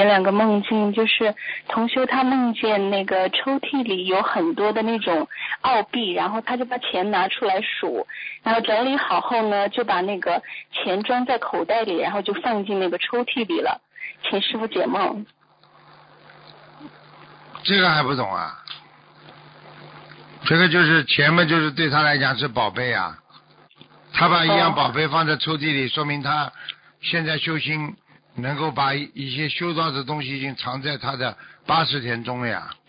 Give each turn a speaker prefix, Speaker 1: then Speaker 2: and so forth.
Speaker 1: 两个梦境，就是同修他梦见那个抽屉里有很多的那种澳币，然后他就把钱拿出来数，然后整理好后呢，就把那个钱装在口袋里，然后就放进那个抽屉里了。请师傅解梦。
Speaker 2: 这个还不懂啊？这个就是钱嘛，就是对他来讲是宝贝啊。他把一样宝贝放在抽屉里，说明他现在修心能够把一些修到的东西已经藏在他的80田中了呀。